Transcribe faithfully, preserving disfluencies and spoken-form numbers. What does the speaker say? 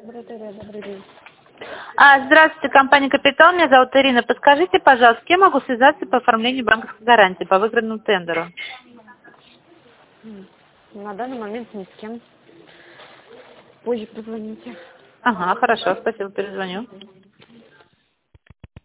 Лаборатория, добрый день. А, здравствуйте, компания «Капитал». Меня зовут Ирина. Подскажите, пожалуйста, с кем могу связаться по оформлению банковской гарантии по выигранному тендеру? М, На данный момент ни с кем. Позже позвоните. Ага, хорошо, спасибо, перезвоню.